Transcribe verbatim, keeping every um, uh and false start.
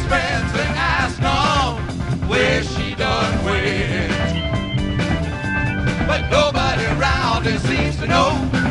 friends and ask them where she done went. But nobody around here seems to know